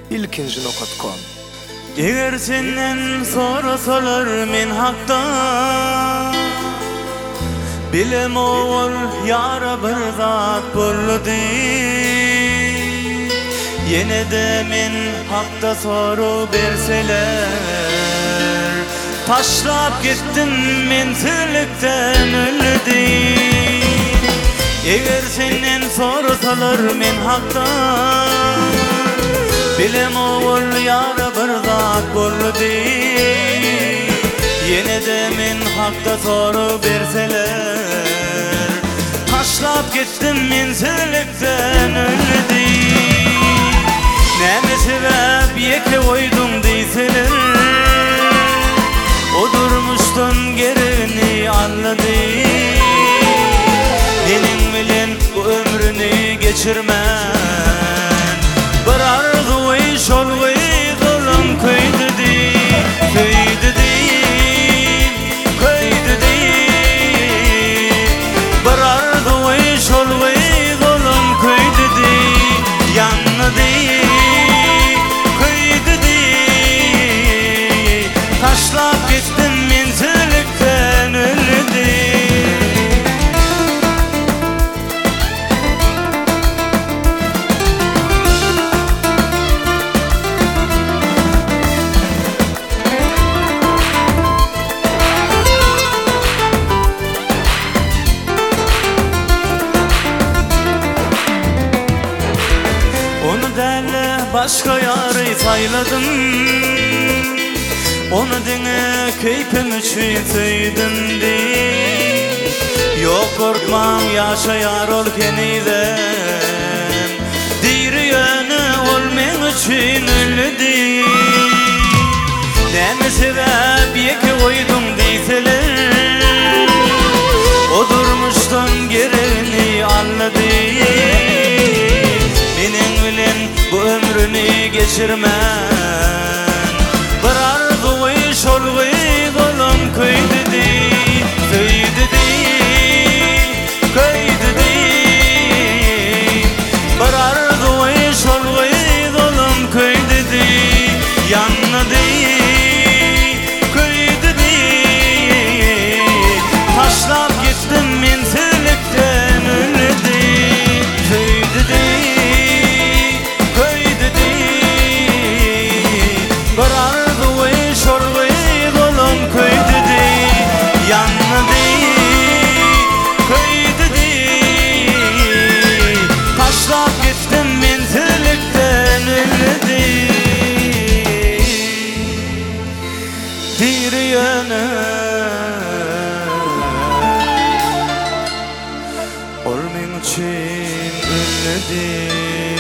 ilkinci.com. Eger senden sorasalar men hakda, bilem ol yara bir zat boldy. Yine de men hakda soru berseler, taşlap gittim men sürlükten öldüm. Eger senden sorasalar men hakda, bilem ol yara bir zat boldy. Yine de men hakda soru berseler, taşlap gittim men sürlükten öldüm. Näme sebäp ýeke oýdum diýseler, o durmuşdan gerini anlady. Meniň bilen bu ömrüni geçirmän, bir arzuwy şolgy golam köýdüdi, köýdüdi, köýdüdi. Bir arzuwy şolgy golam köýdüdi, ýandy. Taşlap gittim men sürlükten öldüm. Onu derle başka yarı sayladım, onu dine keypim üçün söydüm deyip. Yok korkmam yaşayar ol keniden, diri yönü ol men üçün öldü. Näme sebäp ýeke oýdum diýseler, o durmuşdan gerini anlady. Meniň bilen bu ömrüni geçirmän, bir arzuwy şolgy golam köýdüdi, köýdüdi, köýdüdi. Bir arzuwy şolgy golam köýdüdi, ýandy, köýdüdi. Taşlap gittim men sürlükden öldüm, köýdüdi, köýdüdi. Bir arzuwy şolgy golam köýdüdi, ýandy, köýdüdi. Taşlap gittim men sürlükden öldüm. Bir ýöne ol men üçün öldüm.